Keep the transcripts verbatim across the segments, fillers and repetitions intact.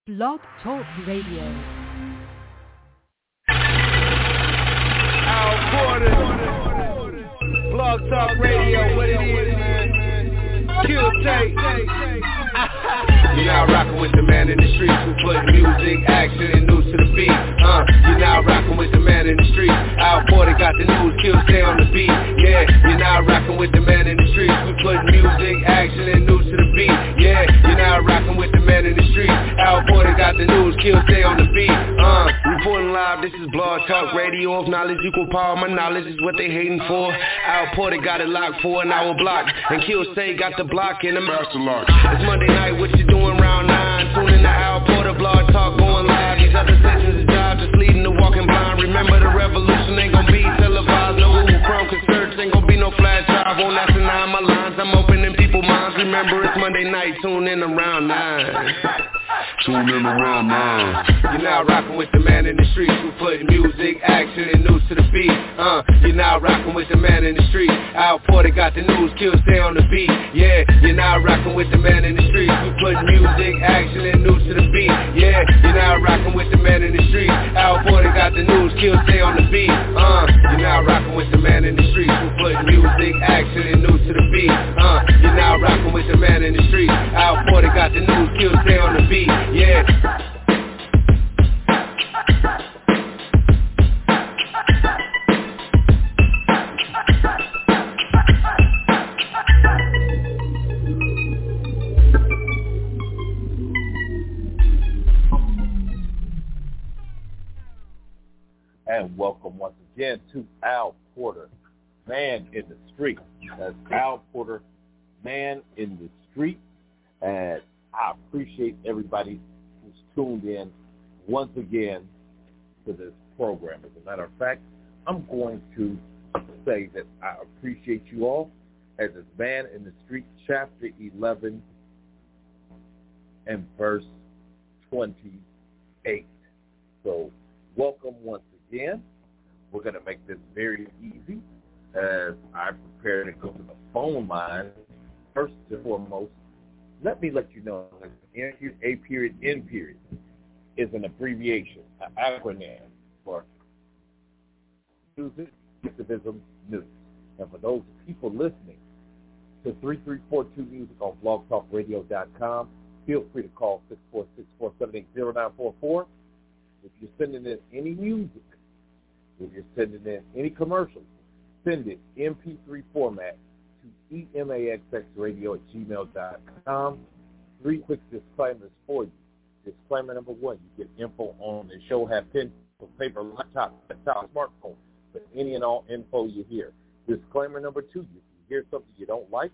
Blog Talk Radio. Al Porter, Blog Talk Radio, what it is, man. Kill tape. You're now rocking with the man in the streets who put music, action, and news to the beat. Uh, you're now rocking with the man in the streets. Al Porter got the news, Kill stay on the beat. Yeah, you're now rocking with the man in the streets who put music, action, and news to the beat. Yeah, you're now rocking with the man in the streets. Al Porter got the news, Kill stay on the beat. Uh, reporting live, this is Blog Talk Radio. Of knowledge equal power, my knowledge is what they hating for. Al Porter got it locked for an hour block, and Kill stay got the block in the master lock. It's Monday night, what you doing round nine? Tune in to Al Porter, Blog Talk going live. These other sessions is jobs just leading to walking blind. Remember the revolution ain't gonna be televised. No Google Chrome concerts, ain't gonna be no flash drive. Won't ask to nine my lines, I'm opening people's minds. Remember it's Monday night, tune in around nine. Tune in around nine. You're now rocking with the man in the streets who put music, action, and news to the beat. Uh, you're now rocking with the man in the streets. Al Porter got the news, Kill stay on the beat. Yeah, you're now rocking with the man in the streets who put music, action, and news to the beat. Yeah, you're now rocking with the man in the streets. Al Porter got the news, Kill stay on the beat. Uh, you're now rocking with the man in the streets who put music, action, and news to the beat. Uh, you're now rocking with the man in the streets. Al Porter got the news, Kill stay on the beat. Yeah. And welcome once again to Al Porter, Man in the Street. That's Al Porter, Man in the Street. And I appreciate everybody who's tuned in once again to this program. As a matter of fact, I'm going to say that I appreciate you all as it's Man in the Street, chapter eleven and verse twenty-eight. So welcome once again. We're going to make this very easy as I prepare to go to the phone line. First and foremost, let me let you know that A period, N period is an abbreviation, an acronym for Music Activism News. And for those people listening to three three four two Music on blog talk radio dot com, feel free to call six four six, four seven eight, zero nine four four. If you're sending in any music, if you're sending in any commercials, send it M P three format to E M A X X radio at gmail dot com. Three quick disclaimers for you. Disclaimer number one, you get info on the show, have pen, paper, laptop, desktop, smartphone, but any and all info you hear. Disclaimer number two, if you hear something you don't like,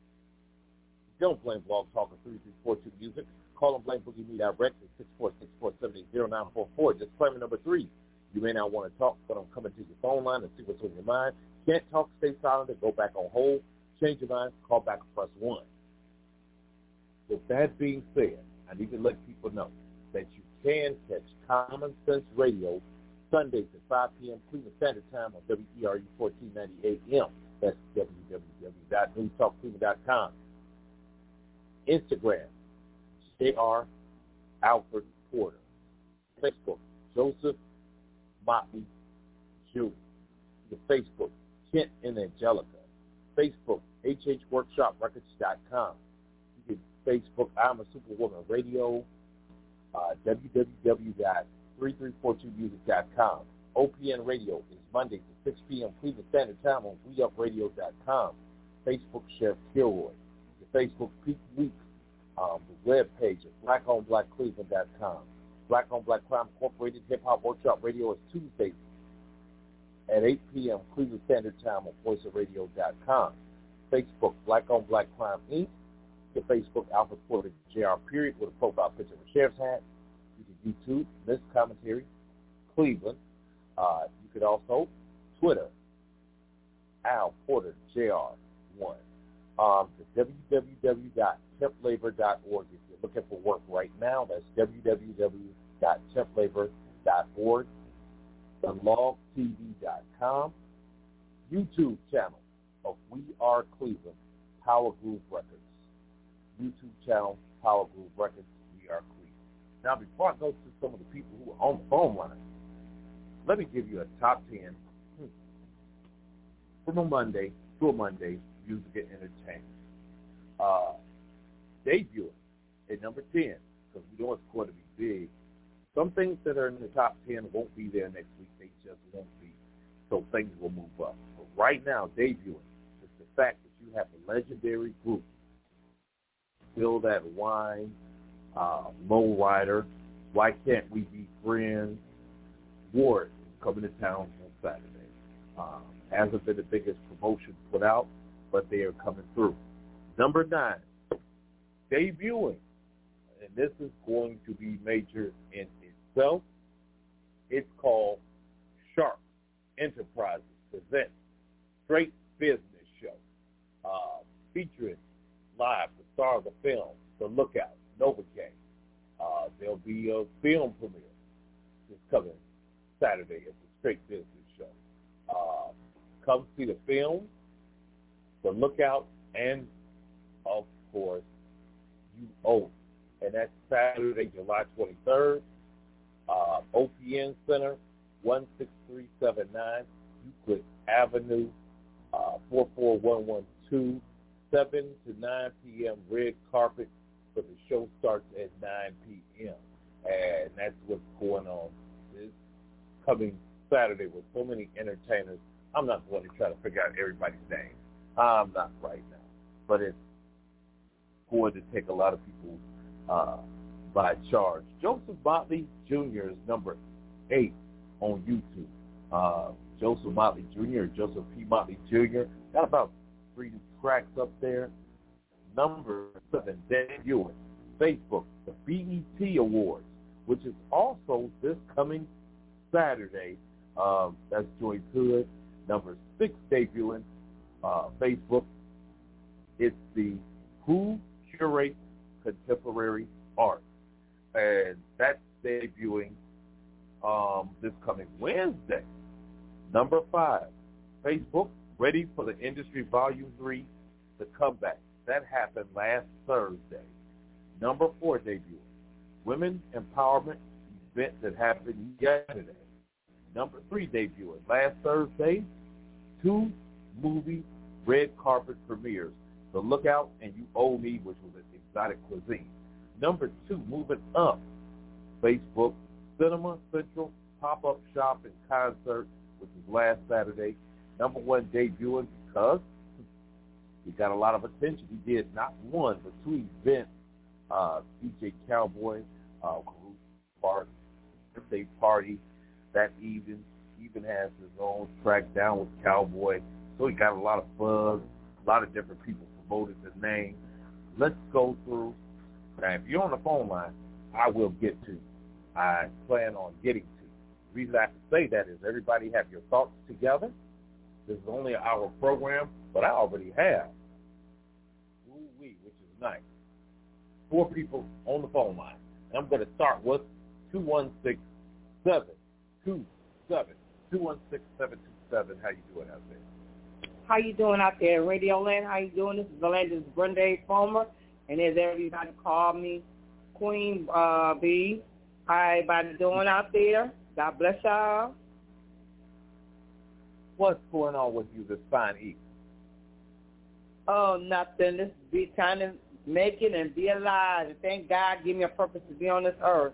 don't blame Blog Talk or three three four two Music. Call and blame Boogie Me Direct at six four six, four seven eight, zero nine four four. Disclaimer number three, you may not want to talk, but I'm coming to your phone line and see what's on your mind. Can't talk, stay silent, and go back on hold. Change your mind, call back and press one. With that being said, I need to let people know that you can catch Common Sense Radio Sundays at five p.m. Cleveland Standard Time on W E R U fourteen ninety A M. That's w w w dot news talk cleveland dot com. Instagram, J R Alfred Porter. Facebook, Joseph Motley Junior The Facebook, Kent and Angelica. Facebook, H H workshop records dot com. You can Facebook, I'm a Superwoman Radio, uh, w w w dot three three four two music dot com. O P N Radio is Monday to six p.m. Cleveland Standard Time on we up radio dot com. Facebook, Chef Kilroy. The Facebook Peak Week, um, the web page at black on black cleveland dot com. Black on Black Crime Incorporated Hip Hop Workshop Radio is Tuesday at eight p.m. Cleveland Standard Time on voice of radio dot com. Facebook, Black on Black Crime Incorporated. The Facebook, Alfred Porter J R period with a profile picture of a sheriff's hat. You can YouTube, this commentary, Cleveland. Uh, you could also Twitter, Al Porter J R one. Um, the w w w dot temp labor dot org. If you're looking for work right now, that's w w w dot temp labor dot org. The log t v dot com. YouTube channel of We Are Cleveland, Power Groove Records. YouTube channel, Power Groove Records, We Are Cleveland. Now, before I go to some of the people who are on the phone line, let me give you a top ten from a Monday to a Monday, music and entertainment. Uh, debuting at number ten, because we know it's going to be big. Some things that are in the top ten won't be there next week. They just won't be. So things will move up. But right now, debuting is the fact that you have a legendary group, Spill That Wine, uh, Low Rider, Why Can't We Be Friends, Ward is coming to town on Saturday. Um, hasn't been the biggest promotion put out, but they are coming through. Number nine, debuting, and this is going to be major in itself. It's called Sharp Enterprises presents Straight Business Show, uh, featuring live the star of the film, The Lookout, Novocaine. Uh, there'll be a film premiere this coming Saturday at the Straight Business Show. Uh, come see the film, The Lookout, and, of course, You Owe. And that's Saturday, July twenty-third, uh, O P N Center, one six three seven nine, Euclid Avenue, uh, four four one one two, seven to nine p.m. red carpet, but the show starts at nine p.m. And that's what's going on this coming Saturday with so many entertainers. I'm not going to try to figure out everybody's name. I'm not right now. But it's going to take a lot of people uh, by charge. Joseph Motley Junior is number eight on YouTube. Uh, Joseph Motley Junior, Joseph P. Motley Junior Got about three tracks up there. Number seven, debuting Facebook, the B E T Awards, which is also this coming Saturday. Um, that's Joy Hood. Number six, debuting uh, Facebook. It's the Who Curates Contemporary Art, and that's debuting um, this coming Wednesday. Number five, Facebook, Ready for the Industry Volume three, The Comeback. That happened last Thursday. Number four, debut, Women Empowerment event that happened yesterday. Number three, debut, last Thursday, two movie red carpet premieres, The Lookout and You Owe Me, which was an exotic cuisine. Number two, moving up, Facebook, Cinema Central pop-up shop and concert, which was last Saturday. Number one, debuting because he got a lot of attention. He did not one, but two events. Uh, D J Cowboy, uh, birthday party that evening. He even has his own track down with Cowboy. So he got a lot of buzz. A lot of different people promoted the name. Let's go through. Now, if you're on the phone line, I will get to. I plan on getting to. The reason I can say that is everybody have your thoughts together. This is only an hour program, but I already have. Ooh-wee, which is nice. Four people on the phone line. And I'm going to start with two one six, seven two seven. two one six, seven two seven. How you doing out there? How you doing out there, Radio Land? How you doing? This is Valandis Brenda Fomer, and there's everybody call me Queen uh, B. How everybody doing out there? God bless y'all. What's going on with you this fine evening? Oh, nothing. This is be trying to make it and be alive. And thank God give me a purpose to be on this earth.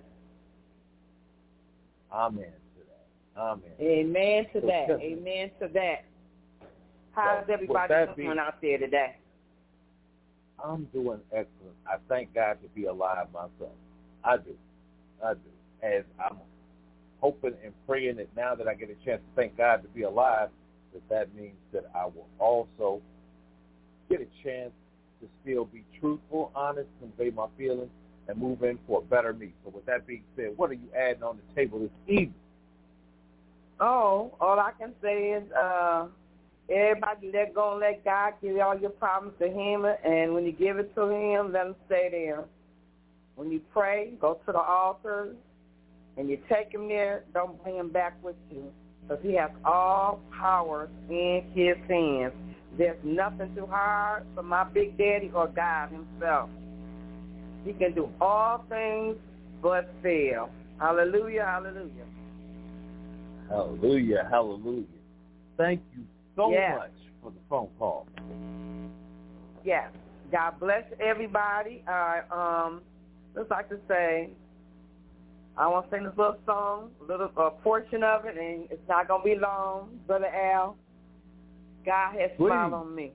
Amen to that. Amen. Amen to that. Amen to that. How's so, everybody doing be, out there today? I'm doing excellent. I thank God to be alive myself. I do. I do. And I'm hoping and praying that now that I get a chance to thank God to be alive, that that means that I will also get a chance to still be truthful, honest, convey my feelings, and move in for a better me. So with that being said, what are you adding on the table this evening? Oh, all I can say is uh, everybody let go and let God give all your problems to him, and when you give it to him, let him stay there. When you pray, go to the altar, and you take him there, don't bring him back with you, because he has all power in his hands. There's nothing too hard for my Big Daddy or God himself. He can do all things but fail. Hallelujah, hallelujah. Hallelujah, hallelujah. Thank you so yes. much for the phone call. Yes. God bless everybody. I um just like to say, I want to sing this little song, a little a portion of it, and it's not going to be long, Brother Al. God has Please. smiled on me.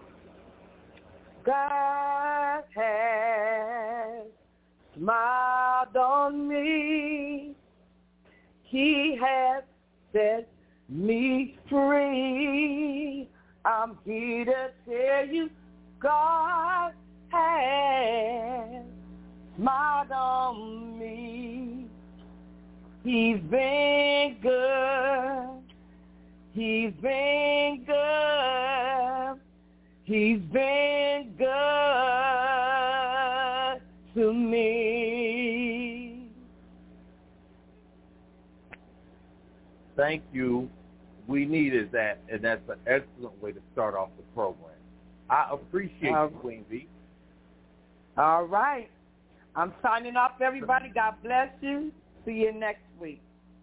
God has smiled on me. He has set me free. I'm here to tell you, God has smiled on me. He's been good. He's been good. He's been good to me. Thank you. We needed that, and that's an excellent way to start off the program. I appreciate uh, you, Queen B. All right. I'm signing off, everybody. God bless you. See you next week.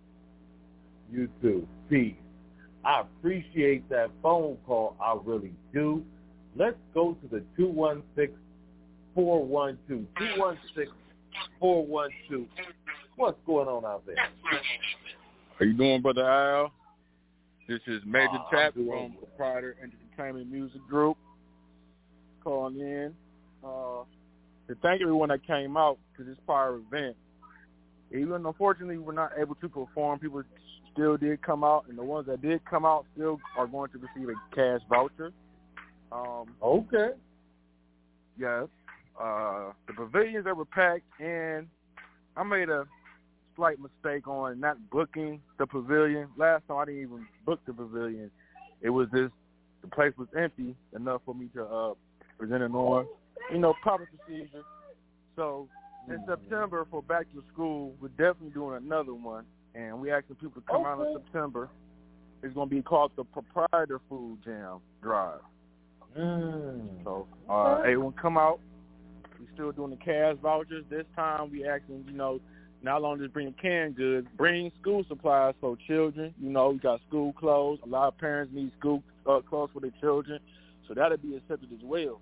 You too. Peace. I appreciate that phone call. I really do. Let's go to the two one six, four one two. two one six, four one two. What's going on out there? How you doing, Brother Al? This is Major uh, Tap from Proprietor Entertainment Music Group calling in uh, to thank everyone that came out to this prior event. Even unfortunately, we're not able to perform. People still did come out, and the ones that did come out still are going to receive a cash voucher. Um, okay. Yes. Uh, the pavilions that were packed, and I made a slight mistake on not booking the pavilion. Last time I didn't even book the pavilion. It was just, the place was empty enough for me to uh, present it on, you know, proper procedure. So in September for back to school, we're definitely doing another one, and we asking people to come okay. out in September. It's going to be called the Proprietor Food Jam Drive. Mm. So uh, everyone come out. We're still doing the cash vouchers. This time we asking, you know, not only just bring canned goods, bring school supplies for children. You know, we got school clothes. A lot of parents need school uh, clothes for their children, so that'll be accepted as well.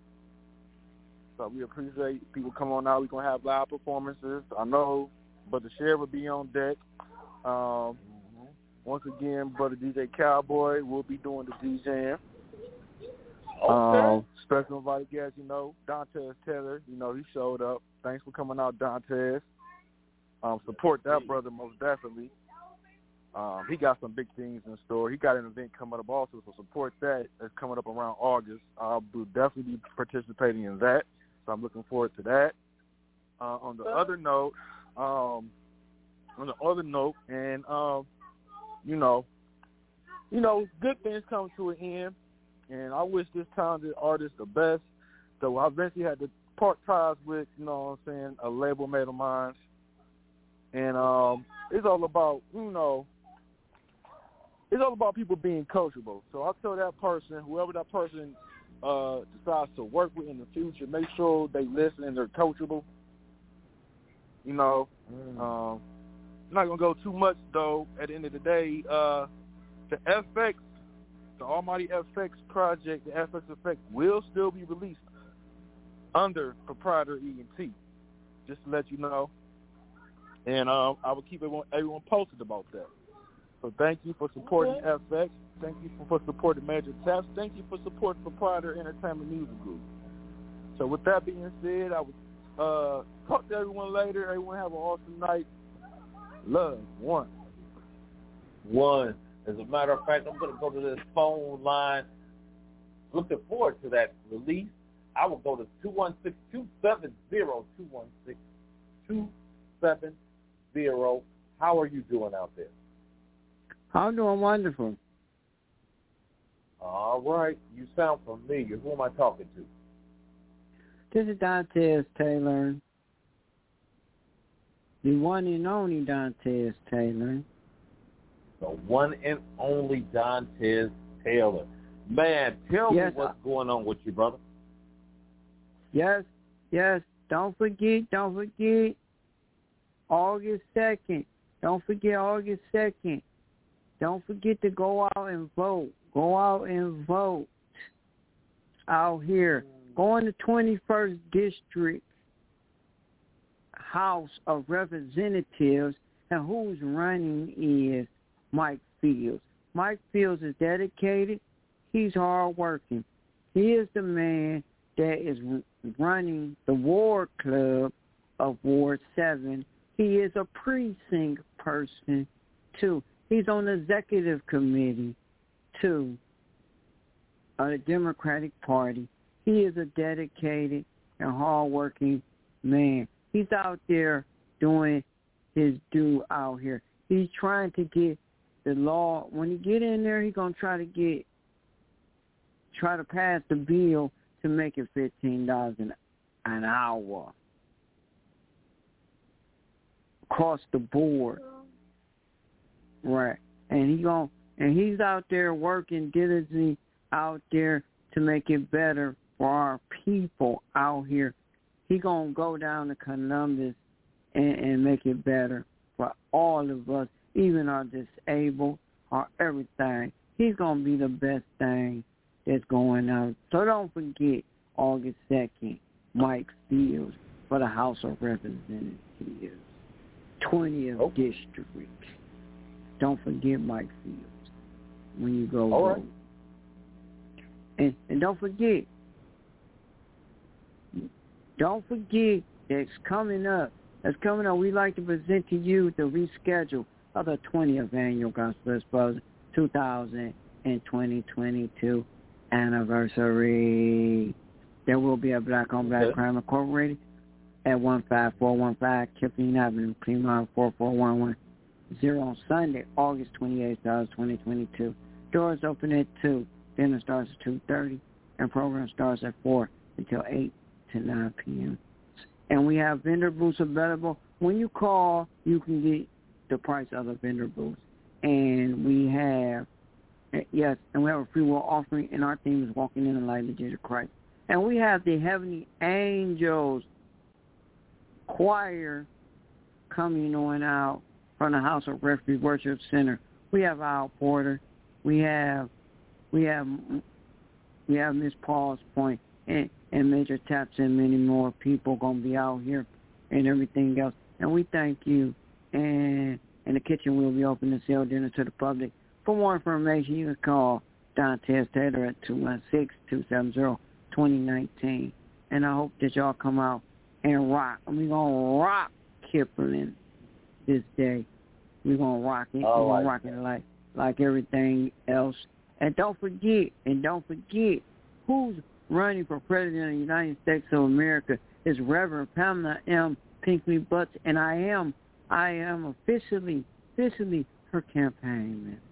So we appreciate people coming on out. We're going to have live performances. I know Brother Sheriff will be on deck. Um, once again, Brother D J Cowboy will be doing the DJing. Okay. Um, special invited guest, you know, Dantes Taylor. You know, he showed up. Thanks for coming out, Dantes. Um, support that brother most definitely. Um, he got some big things in store. He got an event coming up also, so support that. It's coming up around August. I'll definitely be participating in that, so I'm looking forward to that. Uh, on the other note, um, on the other note, and um, you know, you know, good things come to an end, and I wish this talented artist the best. So I eventually had to part ties with, you know what I'm saying, a label mate of mine. And um, it's all about, you know, it's all about people being coachable. So I tell that person, whoever that person uh, decides to work with in the future, make sure they listen and they're coachable. You know, mm. um, I'm not going to go too much, though. At the end of the day, uh, the F X, the Almighty F X project, the F X Effect, will still be released under Proprietor E N T, just to let you know. And um, I will keep everyone, everyone posted about that. So thank you for supporting okay. F X. Thank you for, for supporting Major Taps. Thank you for supporting Proprietor Entertainment Music Group. So with that being said, I will uh, talk to everyone later. Everyone have an awesome night. Love. One. One. As a matter of fact, I'm going to go to this phone line. Looking forward to that release. I will go to two one six, two seven zero, two one six, two seven zero. How are you doing out there? I'm doing wonderful. All right. You sound familiar. Who am I talking to? This is Dantes Taylor. The one and only Dantes Taylor. The one and only Dantes Taylor. Man, tell yes, me what's I- going on with you, brother. Yes, yes. Don't forget, don't forget. August second. Don't forget August second. Don't forget to go out and vote. Go out and vote out here. Go in the twenty-first District House of Representatives, and who's running is Mike Fields. Mike Fields is dedicated. He's hardworking. He is the man that is running the Ward Club of Ward seven. He is a precinct person, too. He's on the executive committee, too, of the Democratic Party. He is a dedicated and hardworking man. He's out there doing his due out here. He's trying to get the law. When he get in there, he's going to try to get, try to pass the bill to make it fifteen dollars an, an hour across the board. Right. And he going and he's out there working diligently out there to make it better for our people out here. He going to go down to Columbus and, and make it better for all of us, even our disabled, our everything. He's going to be the best thing that's going on. So don't forget August second, Mike Fields for the House of Representatives, twentieth oh. District. Don't forget Mike Fields when you go All vote. Right. And, and don't forget, don't forget that's coming up. That's coming up. We'd like to present to you the reschedule of the twentieth Annual Gospel Exposure two thousand twenty-two anniversary. There will be a Black on Black okay. Crime Incorporated at one five four one five Kipling Avenue, Cleveland four four one one zero on Sunday, August twenty-eighth, twenty twenty-two. Doors open at two. Dinner starts at two thirty, and program starts at four until eight to nine p.m. And we have vendor booths available. When you call, you can get the price of the vendor booths. And we have, yes, and we have a free will offering, and our theme is walking in the light of Jesus Christ. And we have the Heavenly Angels choir coming on out from the House of Refuge Worship Center. We have Al Porter. We have, we have, we have Miss Paul's Point and, and Major Taps and many more people going to be out here and everything else. And we thank you. And and the kitchen will be open to sell dinner to the public. For more information, you can call Dantes Taylor at two one six, two seven zero, two zero one nine. And I hope that y'all come out and rock. We're going to rock Kipling this day. We're going to rock it. All We're going right. to rock it like, like everything else. And don't forget, and don't forget, who's running for President of the United States of America is Reverend Pamela M. Pinkley Butts, and I am I am officially, officially her campaign manager.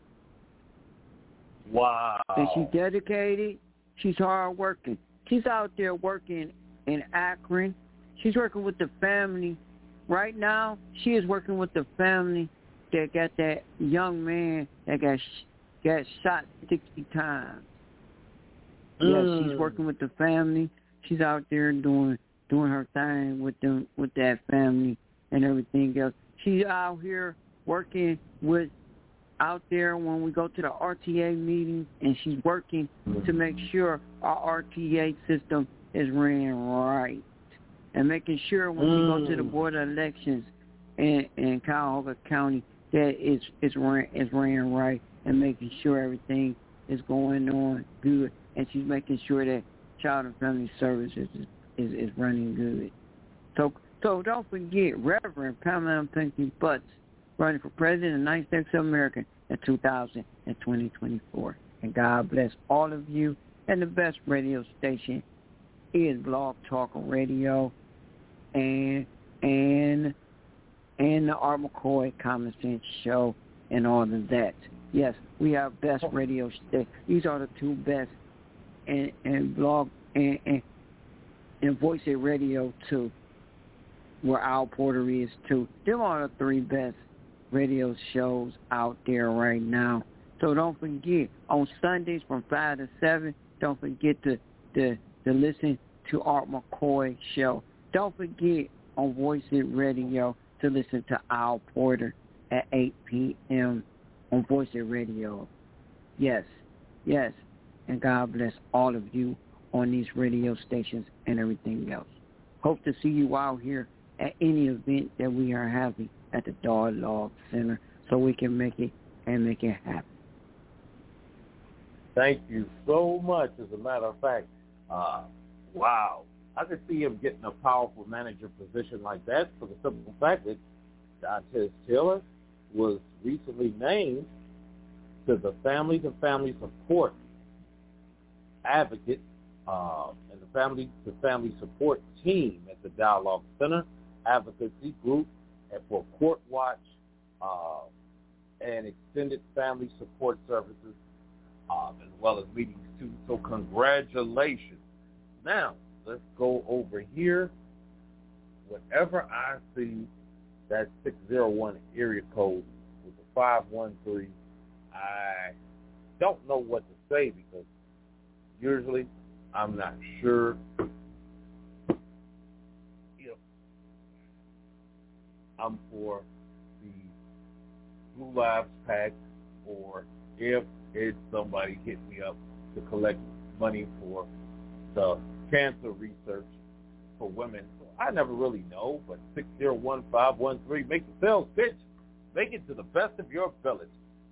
Wow. And she's dedicated. She's hardworking. She's out there working in Akron. She's working with the family. Right now, she is working with the family that got that young man that got sh- got shot sixty times. Mm. Yes, she's working with the family. She's out there doing doing her thing with them with that family and everything else. She's out here working with out there when we go to the R T A meetings, and she's working to make sure our R T A system is ran right, and making sure when mm. we go to the Board of Elections in, in Cuyahoga County that it's it's ran it's ran right, and making sure everything is going on good, and she's making sure that Child and Family Services is, is, is running good. So so don't forget Reverend Pamela Pinkley Butts running for President of the United States of America in two thousand twenty-four. And God bless all of you. And the best radio station is Blog Talk Radio and and and the Art McCoy Common Sense Show and all of that. Yes, we have best radio stations. These are the two best, and and blog and and, and Voice It Radio too, where Al Porter is too. Them are the three best radio shows out there right now. So don't forget, on Sundays from five to seven, don't forget to, to, to listen to Art McCoy Show. Don't forget on Voice It Radio to to listen to Al Porter at eight p.m. on Voice Radio. Yes, yes, and God bless all of you on these radio stations and everything else. Hope to see you out here at any event that we are having at the Dog Log Center so we can make it and make it happen. Thank you so much. As a matter of fact, uh, wow, I could see him getting a powerful manager position like that for the simple fact that Dontez Taylor was recently named to the Family to Family Support Advocate uh, and the Family to Family Support Team at the Dialogue Center Advocacy Group and for Court Watch uh, and Extended Family Support Services, um, as well as meetings too. So congratulations. Now, let's go over here. Whenever I see that six oh one area code with the five one three, I don't know what to say because usually I'm not sure. You know, I'm for the Blue Lives PAC, or if it's somebody hit me up to collect money for the cancer research for women. So I never really know, but six oh one, five one three, make the sales pitch. Make it to the best of your ability.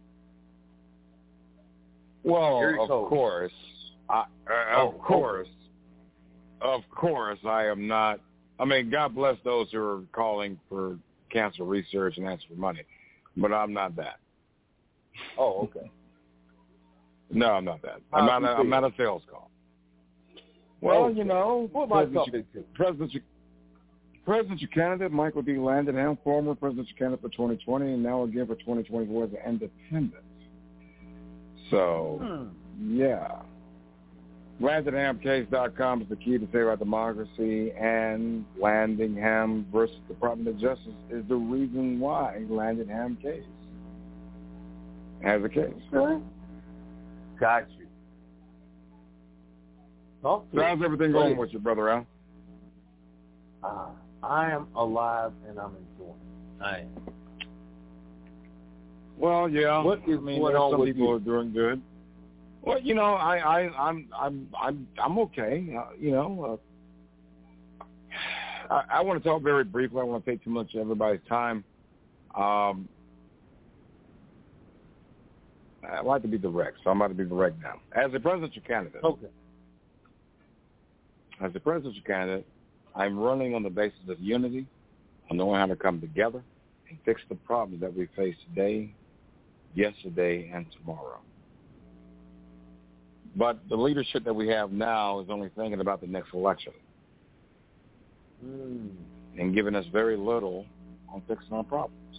Well, of code. course. I, uh, oh, of course. Okay. Of course, I am not. I mean, God bless those who are calling for cancer research and asking for money, but I'm not that. Oh, okay. No, I'm not that. I'm not. A, I'm not a sales call. Well, you know, President, President, Presidential candidate Michael D. Landon, former presidential candidate for twenty twenty, and now again for twenty twenty-four as an independent. So, hmm. yeah. Landingham Case dot com is the key to save our democracy, and Landingham versus Department of Justice is the reason why Landingham Case has a case. Okay. Got you. So how's everything going with you, Brother Al? Uh, I am alive and I'm enjoying it. I am. Well, yeah. What is I mean, going on some with people you? are doing good. Well, you know, I, I, I'm, I'm, I'm, I'm okay. Uh, you know, uh, I, I want to talk very briefly. I don't want to take too much of everybody's time. Um, I like to be direct, so I'm about to be direct now. As a presidential candidate, okay. As a presidential candidate, I'm running on the basis of unity, on knowing how to come together and fix the problems that we face today, yesterday, and tomorrow. But the leadership that we have now is only thinking about the next election mm. and giving us very little on fixing our problems.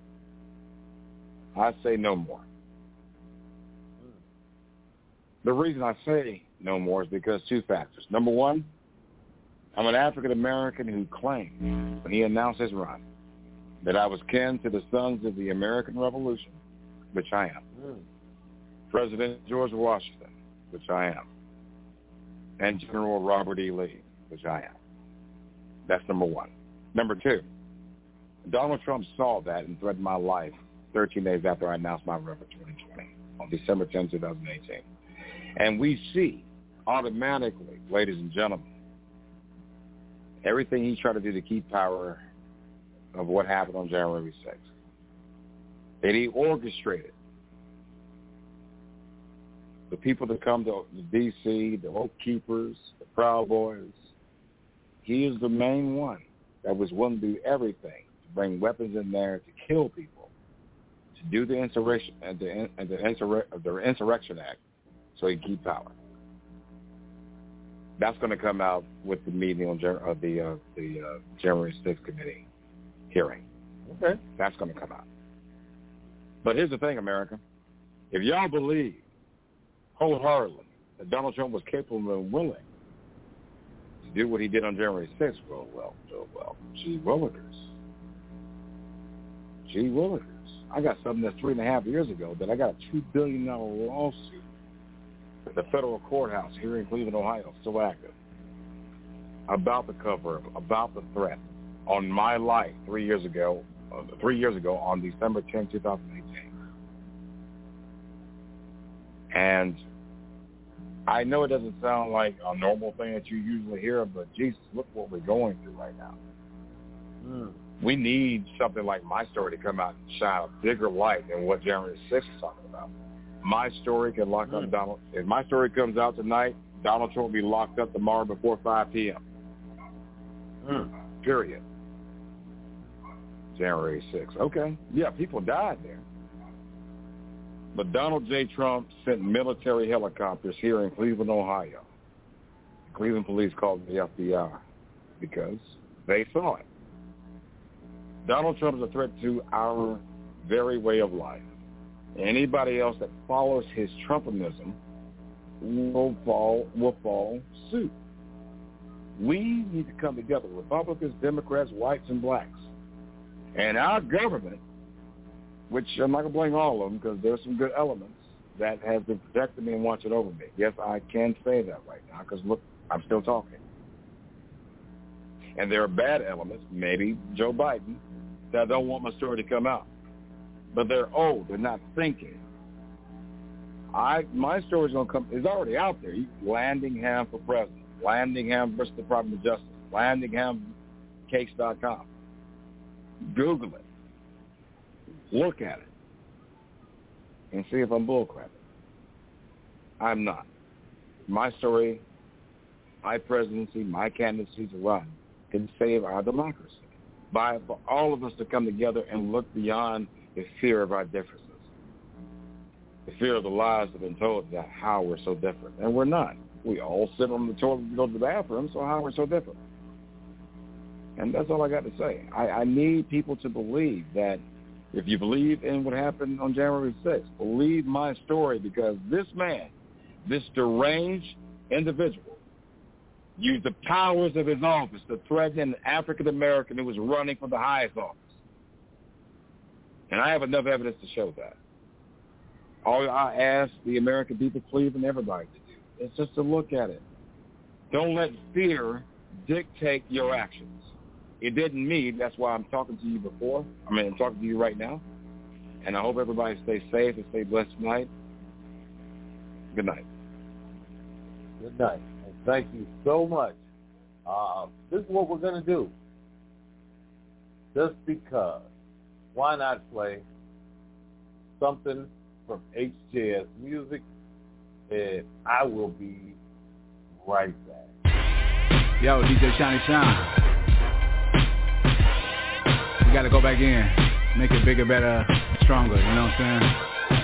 I say no more. Mm. The reason I say no more is because two factors. Number one, I'm an African-American who claimed when he announced his run that I was kin to the sons of the American Revolution, which I am. Mm. President George Washington, which I am. And General Robert E. Lee, which I am. That's number one. Number two, Donald Trump saw that and threatened my life thirteen days after I announced my run for twenty twenty on December tenth, twenty eighteen. And we see automatically, ladies and gentlemen, everything he tried to do to keep power of what happened on January sixth. That he orchestrated the people that come to D C, the Oath Keepers, the Proud Boys. He is the main one that was willing to do everything, to bring weapons in there, to kill people, to do the insurrection, and the, and the, insur- the Insurrection Act so he can keep power. That's going to come out with the meeting on uh, the uh, the uh, January sixth committee hearing. Okay. That's going to come out. But here's the thing, America. If y'all believe wholeheartedly that Donald Trump was capable and willing to do what he did on January sixth, well, well, well, well, gee willikers. Gee willikers. I got something that's three and a half years ago that I got a two billion dollars lawsuit at the federal courthouse here in Cleveland, Ohio, still active, about the cover-up, about the threat, on my life three years ago, uh, three years ago on December tenth, twenty eighteen. And I know it doesn't sound like a normal thing that you usually hear, but Jesus, look what we're going through right now. Mm. We need something like my story to come out and shine a bigger light than what January sixth is talking about. My story can lock mm. up Donald. If my story comes out tonight, Donald Trump will be locked up tomorrow before five p.m. Mm. Period. January sixth. Okay. Yeah, people died there. But Donald J. Trump sent military helicopters here in Cleveland, Ohio. Cleveland police called the F B I because they saw it. Donald Trump is a threat to our very way of life. Anybody else that follows his Trumpism will fall will fall suit. We need to come together, Republicans, Democrats, whites, and blacks. And our government, which I'm not going to blame all of them because there's some good elements that has been protecting me and watching over me. Yes, I can say that right now because, look, I'm still talking. And there are bad elements, maybe Joe Biden, that don't want my story to come out. But they're old. They're not thinking. I My story's going to come. It's already out there. Landingham for president. Landingham versus the Department of Justice. Landingham case dot com. Google it. Look at it and see if I'm bullcrapping. I'm not. My story, my presidency, my candidacy to run can save our democracy by for all of us to come together and look beyond the fear of our differences, the fear of the lies that have been told about how we're so different. And we're not. We all sit on the toilet and go to the bathroom, so how are we so different? And that's all I got to say. I, I need people to believe that if you believe in what happened on January sixth, believe my story because this man, this deranged individual, used the powers of his office to threaten an African-American who was running for the highest office. And I have enough evidence to show that. All I ask the American people, Cleveland, everybody to do is just to look at it. Don't let fear dictate your actions. It didn't mean that's why I'm talking to you before. I mean, I'm talking to you right now. And I hope everybody stays safe and stay blessed tonight. Good night. Good night. And thank you so much. Uh, this is what we're going to do. Just because. Why not play something from H J S Music? And I will be right back. Yo, D J Shiny Shine. We got to go back in, make it bigger, better, stronger, you know what I'm saying?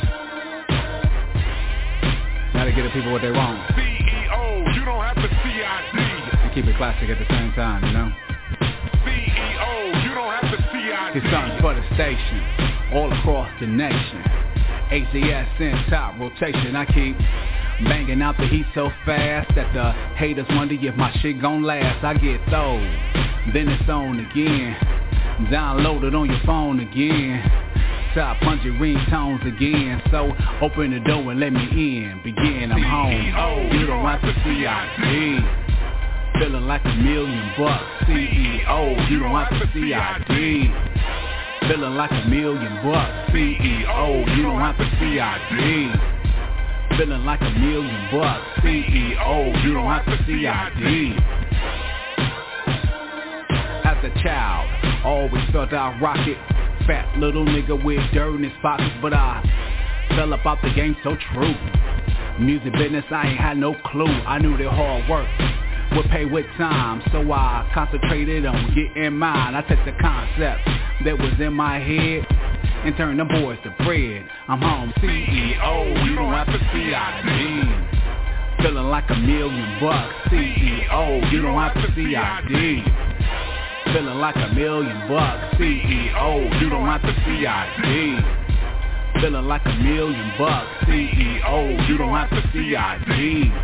Got to get the people what they want. C E O, you don't have to C I D. And keep it classic at the same time, you know? C E O, you don't have to C I D. It's something for the station, all across the nation. H Z S in top rotation, I keep banging out the heat so fast that the haters wonder if my shit gon' last. I get those, then it's on again. Download it on your phone again. Top hundred ringtones again. So open the door and let me in. Begin, I'm home. You don't have to C I D. Feeling like a million bucks. C E O, you don't have to C I D. Feeling like a million bucks. C E O, you don't have to C I D. Feeling like a million bucks. C E O, you don't have to C I D. As a child, always felt I rock it. Fat little nigga with dirt in his pockets, but I fell up out the game so true. Music business, I ain't had no clue. I knew that hard work would pay with time, so I concentrated on getting mine. I took the concept that was in my head and turned them boys to bread. I'm home, C E O, you don't have to C I D. Feeling like a million bucks, C E O, you don't have to C I D. Feeling like a million bucks, C E O, you don't have to C I D. Feeling like a million bucks, C E O, you don't have to C I D.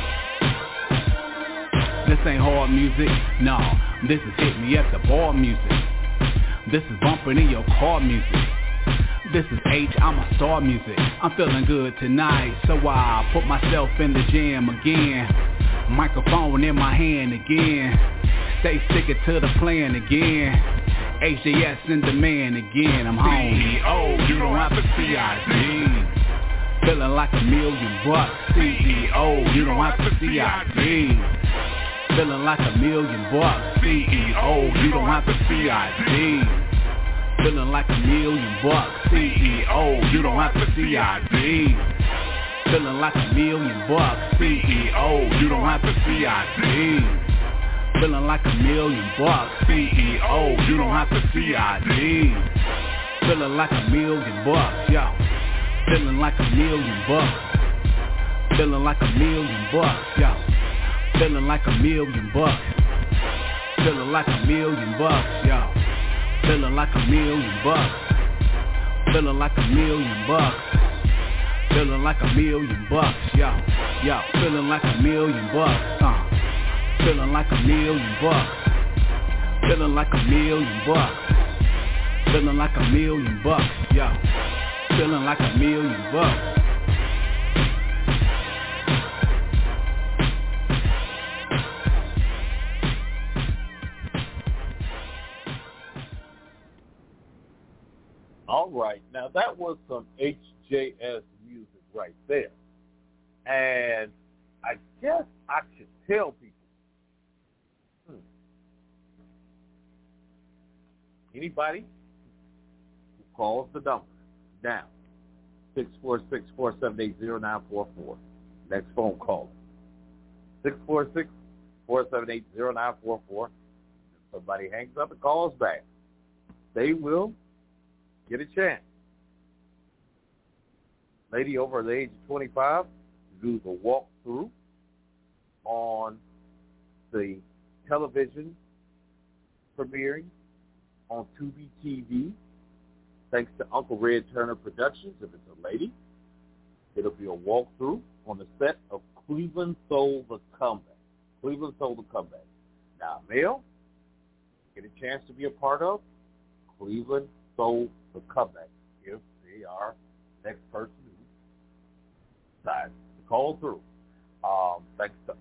This ain't hard music, no, this is hit me at the bar music. This is bumping in your car music. This is H, I'm a star music. I'm feeling good tonight, so I put myself in the jam again. Microphone in my hand again. Stay sticking to the plan again. H J S in demand again, I'm home. C E O, you don't have to C I D. Feeling like a million bucks. C E O, you don't have to C I D. Feeling like a million bucks. C E O, you don't have to C I D. Feeling like a million bucks. C E O, you don't have to C I D. Feeling like a million bucks. C E O, you don't have to C I D. Feeling like a million bucks, C E O, you don't have to C I D. Feeling like a million bucks, yo. Feeling like a million bucks. Feeling like a million bucks, yo. Feeling like a million bucks. Feeling like a million bucks, yo. Feeling like a million bucks. Feeling like a million bucks. Feeling like a million bucks, yo. Yo, feeling like a million bucks, uh. Feeling like a million bucks. Feeling like a million bucks. Feeling like a million bucks, yo. Feeling like a million bucks. All right. Now, that was some H J S music right there. And I guess I should tell people, anybody who calls the number now, six four six, four seven eight, zero nine four four. Next phone call. six four six, four seven eight, zero nine four four. If somebody hangs up and calls back, they will get a chance. Lady over the age of twenty-five do the walkthrough on the television premiering on Tubi T V, thanks to Uncle Red Turner Productions. If it's a lady, it'll be a walkthrough on the set of Cleveland Soul the Comeback. Cleveland Soul the Comeback. Now, male, get a chance to be a part of Cleveland Soul the Comeback if they are the next person who decides to call through. Um, thanks to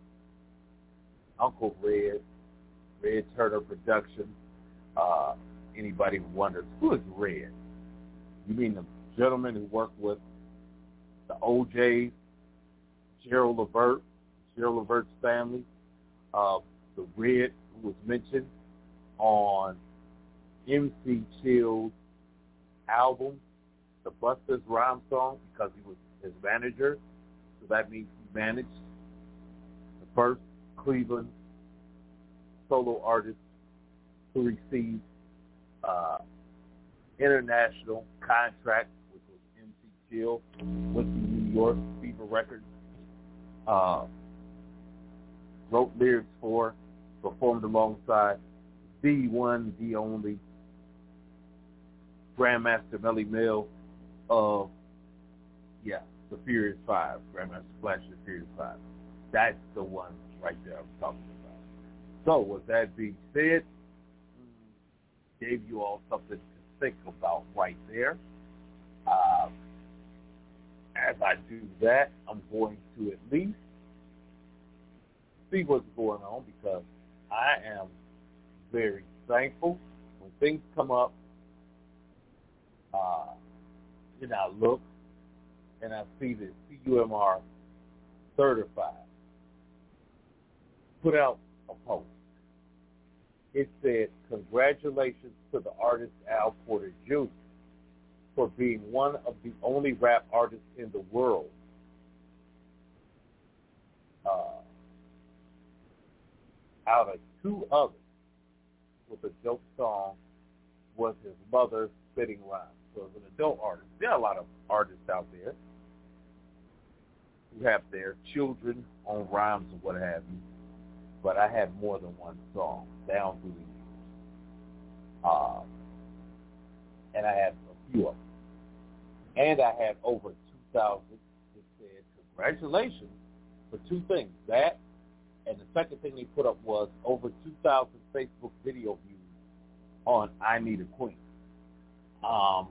Uncle Red, Red Turner Productions. Uh, anybody who wonders, who is Red? You mean the gentleman who worked with the O Js, Gerald Levert, Gerald Levert's family, uh, the Red who was mentioned on M C Chill's album, the Busta's Rhyme Song, because he was his manager. So that means he managed the first Cleveland solo artist who received uh, international contract, which was M C Chill, went to New York, Fever Records, uh, wrote lyrics for, performed alongside the one, the only Grandmaster Melly Mel of, yeah, the Furious Five, Grandmaster Flash of the Furious Five. That's the one right there I'm talking about. So with that being said, gave you all something to think about right there. Uh, as I do that, I'm going to at least see what's going on, because I am very thankful when things come up. Uh, and I look and I see that C U M R certified put out a post. It said, congratulations to the artist Al Porter Junior for being one of the only rap artists in the world uh, out of two others with a dope song was his mother spitting rhymes. So as an adult artist, there are a lot of artists out there who have their children on rhymes and what have you. But I had more than one song down through the years. Uh, and I had a few of them. And I had over two thousand that said, congratulations, for two things. That, and the second thing they put up was over two thousand Facebook video views on I Need a Queen. Um,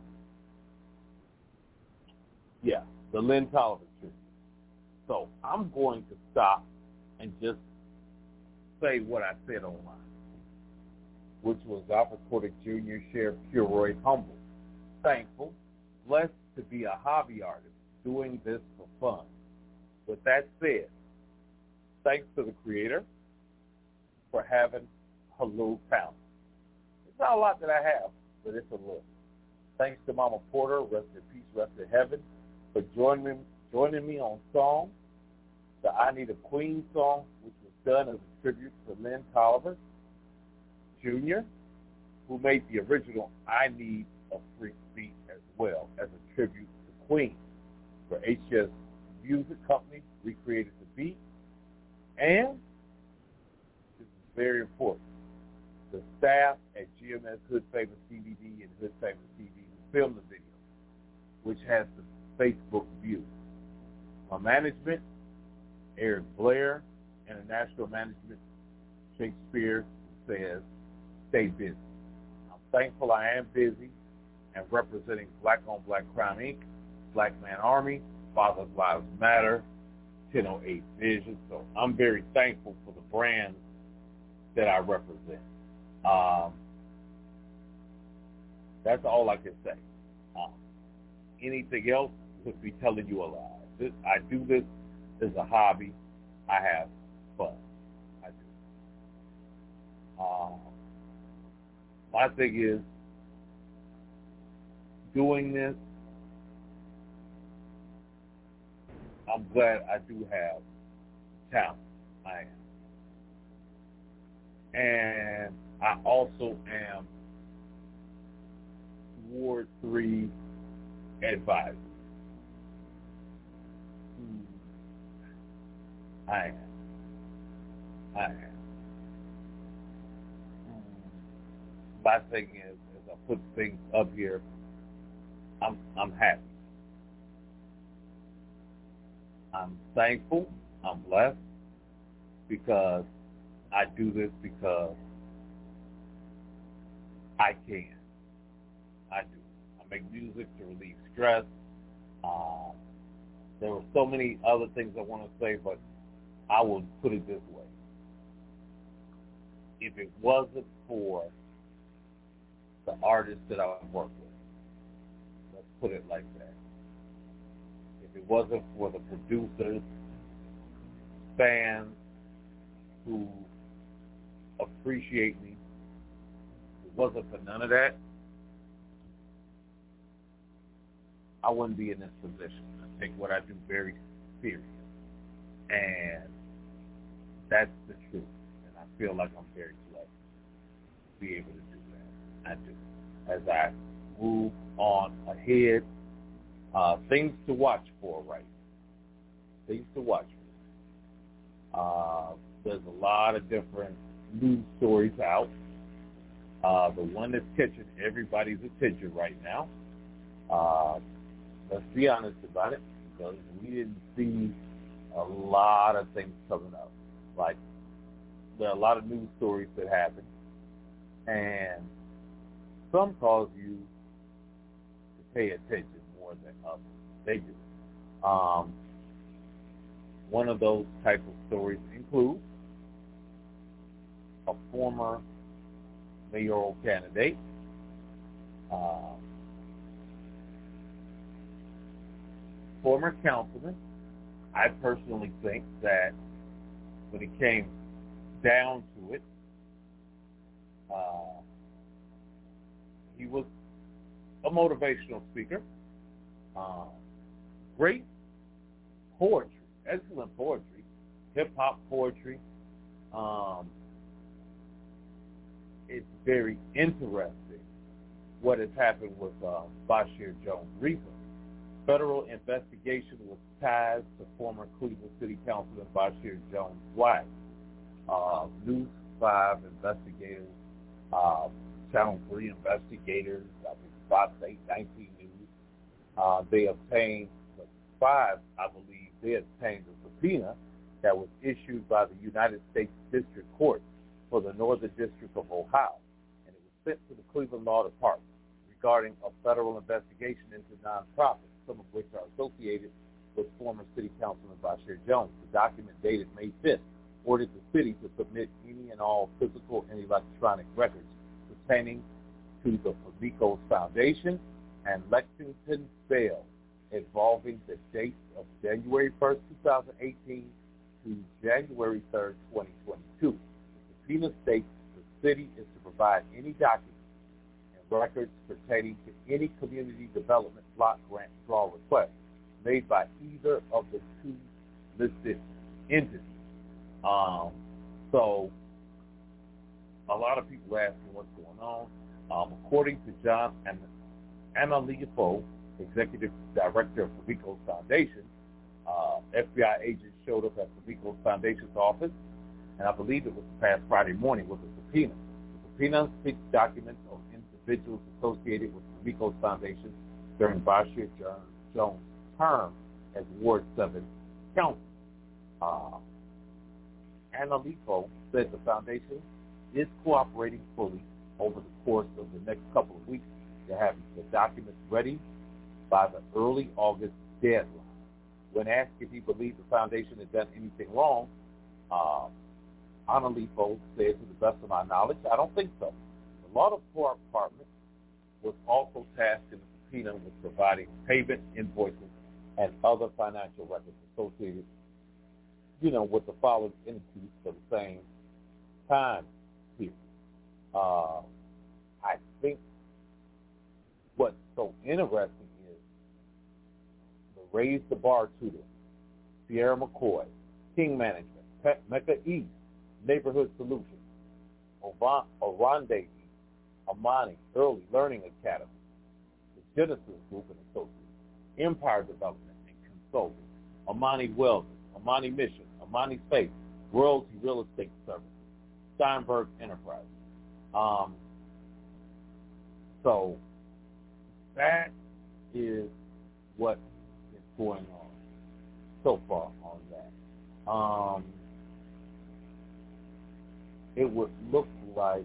yeah, the Lynn Tolliver tribute. So I'm going to stop and just say what I said online, which was Alfred Porter Junior Sheriff Puroy humble, thankful, blessed to be a hobby artist doing this for fun. With that said, thanks to the Creator for having a little talent. It's not a lot that I have, but it's a little. Thanks to Mama Porter, rest in peace, rest in heaven, for joining me, joining me on song, the I Need a Queen song, which was done as a tribute to Lynn Tolliver Junior, who made the original I Need a Freak beat as well as a tribute to Queen, where H S Music Company recreated the beat, and this is very important, the staff at G M S Hood Famous D V D and Hood Famous D V D who filmed the video, which has the Facebook view. My management, Eric Blair, International Management, Shakespeare, says, stay busy. I'm thankful I am busy and representing Black on Black Crime Incorporated, Black Man Army, Fathers Lives Matter, ten oh eight Vision. So I'm very thankful for the brands that I represent. Um, that's all I can say. Um, anything else would be telling you a lie. This, I do this as a hobby. I have fun. I do. Um, my thing is doing this. I'm glad I do have talent. I am. And I also am Ward three advisor. I am. I am. My thing is, as I put things up here, I'm I'm happy. I'm thankful. I'm blessed because I do this because I can. I do. I make music to relieve stress. Um, there were so many other things I want to say, but I will put it this way. If it wasn't for the artists that I work with, let's put it like that. If it wasn't for the producers, fans who appreciate me, if it wasn't for none of that, I wouldn't be in this position. I take what I do very serious. And that's the truth. And I feel like I'm very blessed to be able to do that. I do. As I move on ahead, uh, things to watch for right now. Things to watch for. Uh, there's a lot of different news stories out. Uh, the one that's catching everybody's attention right now, uh, let's be honest about it, because we didn't see a lot of things coming up. Like, there are a lot of news stories that happen, and some cause you to pay attention more than others. They do. Um, one of those type of stories includes a former mayoral candidate, uh, former councilman. I personally think that when it came down to it, uh, he was a motivational speaker, uh, great poetry, excellent poetry, hip-hop poetry. Um, it's very interesting what has happened with uh, Bashir Jones recently. Federal investigation with ties to former Cleveland City Councilman Bashir Jones' wife. Uh, News five investigators, uh, Channel three investigators, I think Fox eight, nineteen News, uh, they obtained, five, I believe, they obtained a subpoena that was issued by the United States District Court for the Northern District of Ohio, and it was sent to the Cleveland Law Department regarding a federal investigation into nonprofits, some of which are associated with former City Councilman Bashir Jones. The document dated May fifth, ordered the city to submit any and all physical and electronic records pertaining to the Pamicos Foundation and Lexington sale involving the dates of January first, twenty eighteen to January third, twenty twenty-two. The subpoena states the city is to provide any documents and records pertaining to any community development block grant draw request made by either of the two listed entities. Um, so a lot of people are asking what's going on. Um, according to John and Analifo, Executive Director of Pamicos Foundation, uh, F B I agents showed up at Pamicos Foundation's office, and I believe it was past Friday morning with a subpoena. The subpoena seeks documents of individuals associated with Pamicos Foundation during Bashir Jones' term as Ward seven counsel. Uh, Analifo said the foundation is cooperating fully over the course of the next couple of weeks to have the documents ready by the early August deadline. When asked if he believed the foundation had done anything wrong, uh, Analifo said, to the best of my knowledge, I don't think so. The law department was also tasked in the subpoena with providing payment invoices and other financial records associated, you know, with the following entities for the same time period. Uh, I think what's so interesting is the Raise the Bar Tutor, Sierra McCoy, King Management, Pet Mecca East, Neighborhood Solutions, Oronde East, Amani Early Learning Academy, the Genesis Group and Associates, Empire Development and Consulting, Amani Welding, Amani Mission, Amani Space, Royalty Real Estate Services, Steinberg Enterprise. Um, so that is what is going on so far on that. Um, it would look like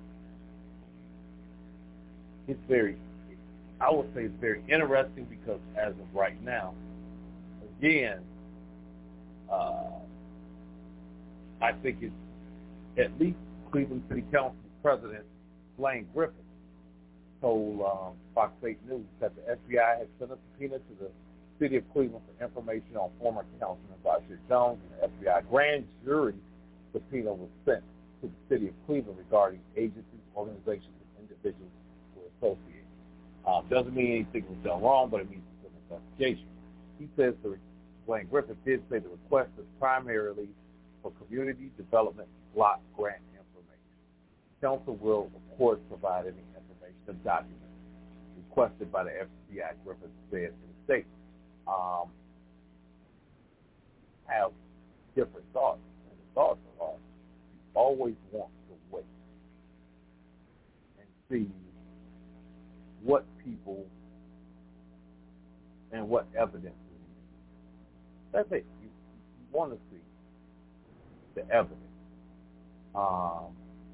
it's very, I would say it's very interesting because as of right now, again, uh, I think it's at least Cleveland City Council President Blaine Griffin told um, Fox eight News that the F B I had sent a subpoena to the city of Cleveland for information on former Councilman Bashir Jones, and the F B I grand jury subpoena was sent to the city of Cleveland regarding agencies, organizations, and individuals who are associated. Um, doesn't mean anything was done wrong, but it means it's an investigation. He says the Blaine Griffin did say the request is primarily for community development block grant information. Council will, of course, provide any information and documents requested by the F B I, Griffin said to the state. Um, have different thoughts. And the thoughts are you always want to wait and see what people and what evidence is used. That's it. You, you want to see the evidence. Um,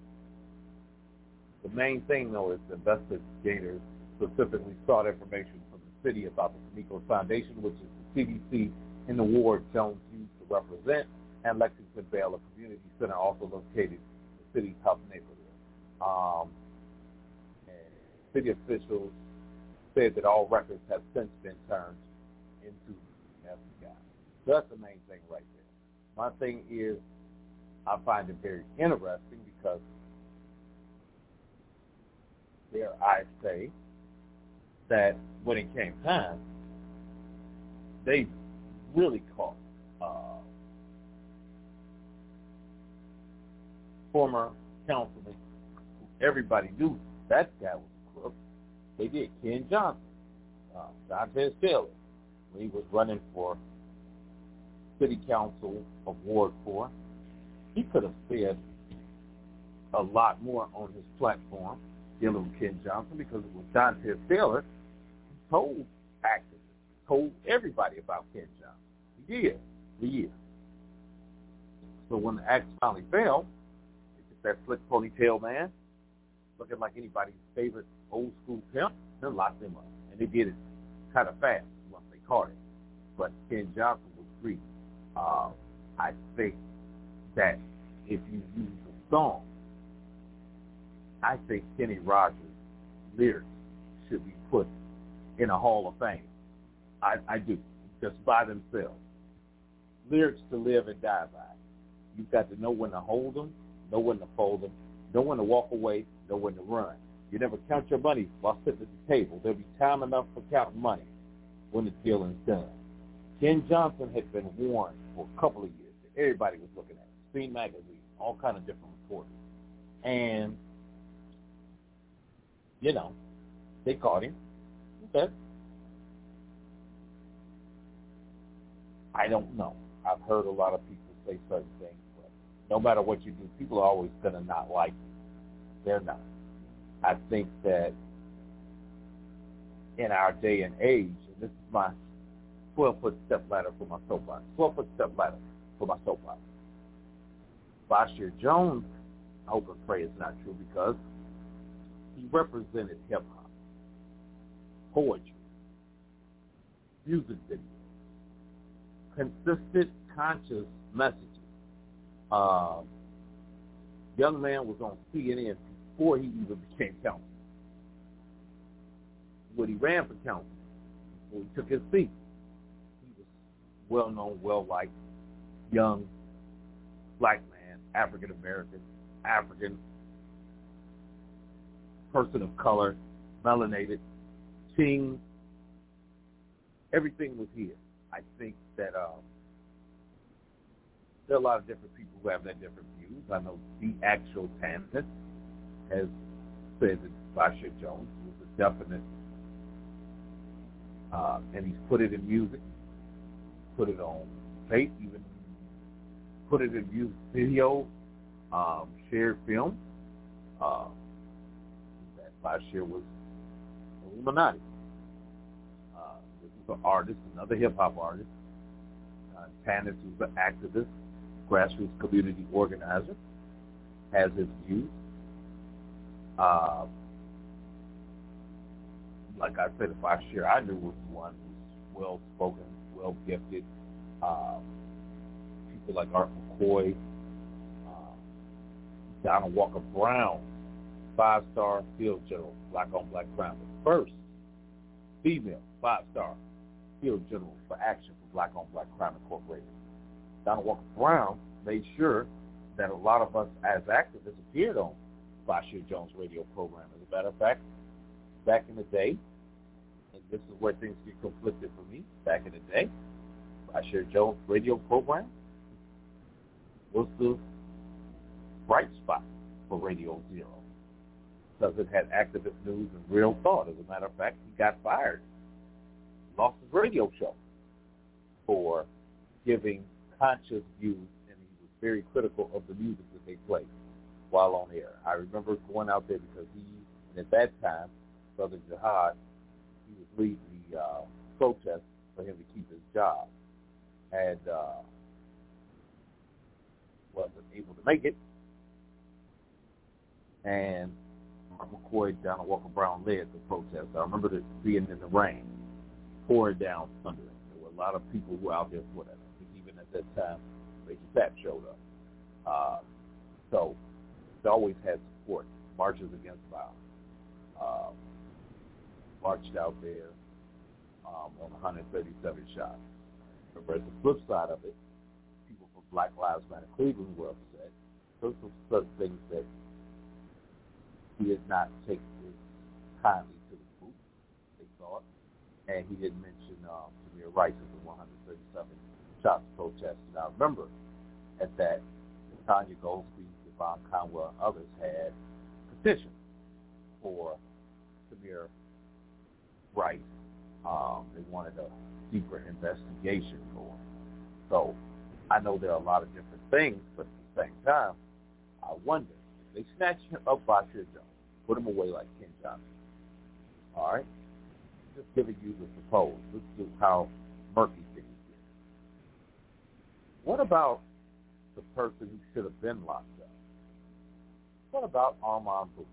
the main thing, though, is the investigators specifically sought information from the city about the Pamicos Foundation, which is the C D C in the ward Jones used to represent, and Lexington Vale, a community center also located in the city's Huff neighborhood. Um, and city officials said that all records have since been turned into the F B I. So that's the main thing right there. My thing is, I find it very interesting because dare I say that when it came time, they really caught uh, former councilman who everybody knew that guy was a crook. They did. Ken Johnson, uh, Dante Taylor, when he was running for city council of Ward four. He could have said a lot more on his platform dealing with Ken Johnson because it was Dante Taylor who told activists, told everybody about Ken Johnson. He did for years. So when the axe finally fell, it's that slick ponytail man, looking like anybody's favorite old school pimp, they locked him up. And they did it kind of fast once they caught him. But Ken Johnson was free. Uh, I think that if you use a song, I think Kenny Rogers' lyrics should be put in a Hall of Fame. I, I do, just by themselves. Lyrics to live and die by. You've got to know when to hold them, know when to fold them, know when to walk away, know when to run. You never count your money while sitting at the table. There'll be time enough for counting money when the dealing's done. Ken Johnson had been warned for a couple of years. Everybody was looking at it. Screen Magazine, all kind of different reporters. And, you know, they caught him. Okay. I don't know. I've heard a lot of people say certain things, but no matter what you do, people are always going to not like you. They're not. I think that in our day and age, and this is my twelve-foot step ladder for my soapbox, twelve-foot step ladder for my soapbox. Bashir Jones, I hope and pray it's not true, because he represented hip-hop, poetry, music videos, consistent, conscious messages. Uh, young man was on C N N before he even became counsel. When he ran for counsel, when he took his seat, he was well-known, well-liked, young, black man, African-American, African, person of color, melanated, king. Everything was here. I think that um, there are a lot of different people who have their different views. I know the actual Tannis has said that Bashir Jones was a definite, uh, and he's put it in music, put it on tape, even put it in music video, um, shared film, uh, that Bashir was Illuminati. Uh, this is an artist, another hip-hop artist. Uh, Tannis, who's an activist, grassroots community organizer, has his views. Uh, like I said, if Bashir I knew was one who's well-spoken, well-gifted. Uh, people like Art McCoy, uh, Donald Walker Brown, five-star field general, black-on-black crime. The first female five-star field general for action for Black-on-Black Crime Incorporated. Donald Walker Brown made sure that a lot of us as activists appeared on Bashir Jones' radio program. As a matter of fact, back in the day, and this is where things get conflicted for me, back in the day, Bashir Jones' radio program was the bright spot for Radio Zero, because it had activist news and real thought. As a matter of fact, he got fired, lost his radio show for giving conscious views, and he was very critical of the music that they played while on air. I remember going out there because he, and at that time, Brother Jihad, he was leading the uh, protest for him to keep his job, and uh, wasn't able to make it. And Mark McCoy, Donald Walker Brown led the protest. I remember it being in the rain, pouring down thunder. There were a lot of people who were out there for that. I think even at that time, Reggie Pat showed up. Uh, so it always had support. Marches against violence. Uh, marched out there um, on one hundred thirty-seven shots. But the flip side of it, people from Black Lives Matter Cleveland were upset. Those were certain things that he did not take as kindly to the group, they thought. And he didn't mention um, Tamir Rice at the one hundred thirty-seven shots protest. And I remember at that, Tanya Goldsby, Devon Conwell, and others had petitions for Tamir Rice. Um, they wanted a deeper investigation for him. So I know there are a lot of different things, but at the same time, I wonder if they snatch him up by Bashir Jones, put him away like Ken Johnson. All right? Just giving you the suppose. Let's see how murky things get. What about the person who should have been locked up? What about Armand Bukic?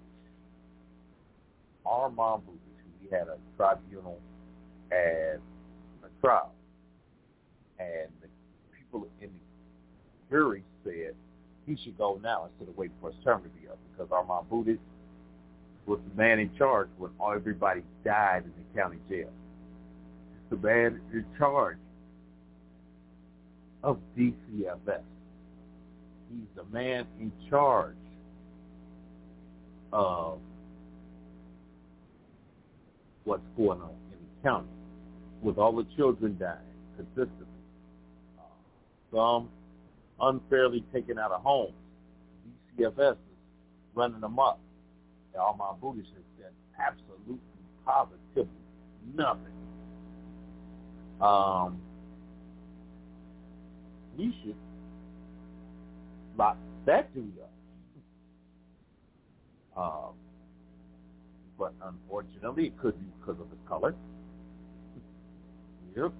Armand Bukic, who we had a tribunal and trial, and the people in the jury said he should go now instead of waiting for his term to be up, because Armand Budish was the man in charge when everybody died in the county jail. He's the man in charge of D C F S. He's the man in charge of what's going on in the county with all the children dying consistently. Uh, some unfairly taken out of homes. D C F S is running them up. And Armand Budish has said absolutely, positively nothing. Um, we should lock that dude up. Um, but unfortunately, it could be because of his color. Yep.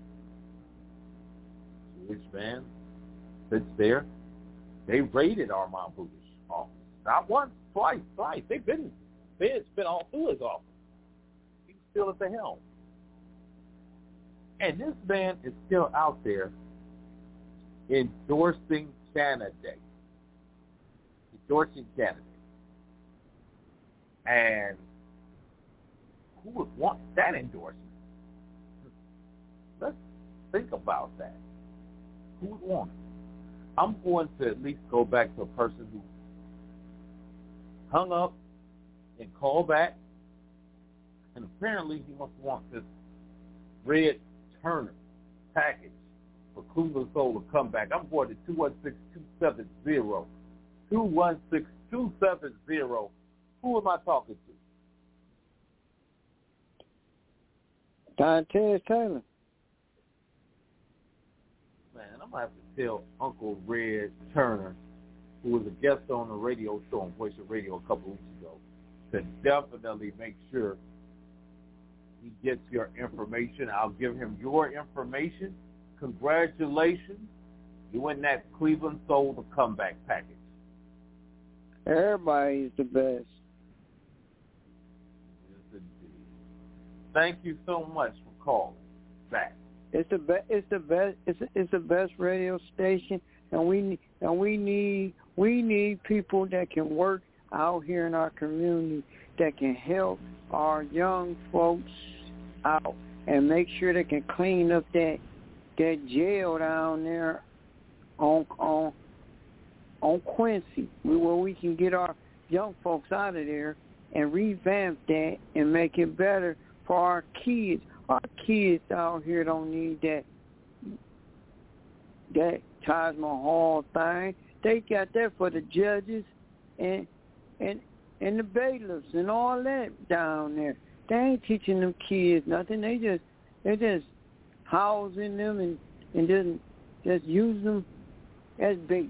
Jewish man sits there. They raided Armand Budish office. Not once, twice, twice. They've been, it's been all through his office. He's still at the helm. And this man is still out there endorsing candidates. Endorsing candidates. And who would want that endorsement? Let's think about that. Who would want it? I'm going to at least go back to a person who hung up and called back, and apparently he must want this Red Turner package for Cleveland Soul to come back. I'm going to two one six, two seven zero. two one six, two seven zero. Who am I talking to? Dante Taylor. Man, I'm going to have to tell Uncle Red Turner, who was a guest on the radio show on Voice of Radio a couple weeks ago, to definitely make sure he gets your information. I'll give him your information. Congratulations. You win that Cleveland Soul the comeback package. Everybody is the best. Yes, indeed. Thank you so much for calling back. It's the best. It's the best. It's it's the best radio station, and we and we need we need people that can work out here in our community, that can help our young folks out and make sure they can clean up that that jail down there on on on Quincy, where we can get our young folks out of there and revamp that and make it better for our kids. Our kids out here don't need that that Taj Mahal thing. They got that for the judges and and and the bailiffs and all that down there. They ain't teaching them kids nothing. They just they just housing them and and just just use them as bait.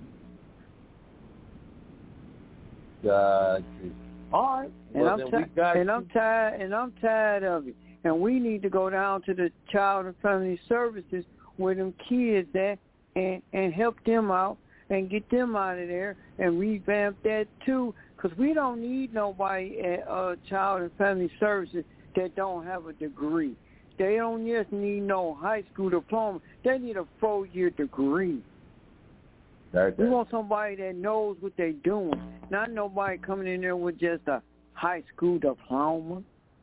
Got you. All right. And well, I'm then ti- we got and you. I'm tired and I'm tired of it. And we need to go down to the Child and Family Services where them kids at and, and help them out and get them out of there and revamp that too. Because we don't need nobody at uh, Child and Family Services that don't have a degree. They don't just need no high school diploma. They need a four-year degree. That, that. We want somebody that knows what they're doing, not nobody coming in there with just a high school diploma.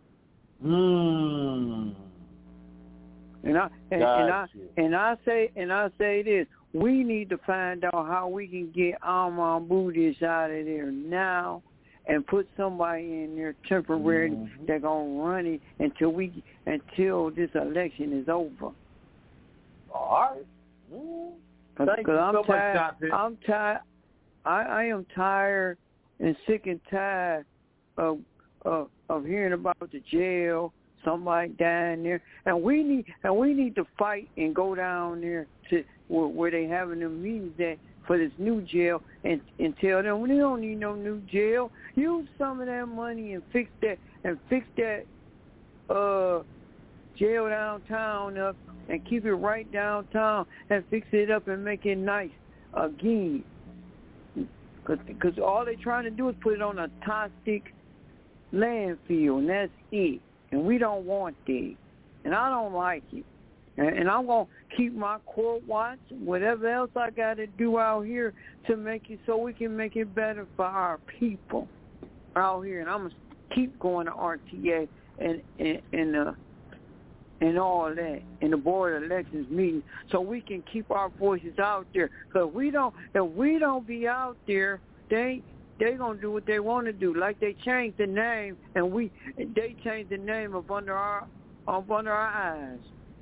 Mm. And I and, and I and I say and I say this: we need to find out how we can get Armand Budish out of there now, and put somebody in there temporarily mm-hmm. that's gonna run it until we until this election is over. All right. Mm. Cause, Thank cause you I'm so tired. much, I'm tired. I, I am tired and sick and tired of. Of, of hearing about the jail, somebody dying there, and we need and we need to fight and go down there to where, where they having them meetings at for this new jail, and and tell them we don't need no new jail. Use some of that money and fix that and fix that uh jail downtown up and keep it right downtown and fix it up and make it nice again. Because all they're trying to do is put it on a toxic landfill, and that's it. And we don't want that. And I don't like it. And, and I'm going to keep my court watch, whatever else I got to do out here to make it so we can make it better for our people out here. And I'm going to keep going to R T A and, and, and, uh, and all that in the board of elections meeting so we can keep our voices out there. Because we don't, if we don't be out there, they they going to do what they want to do. Like they changed the name, and we they changed the name of under our, of under our eyes.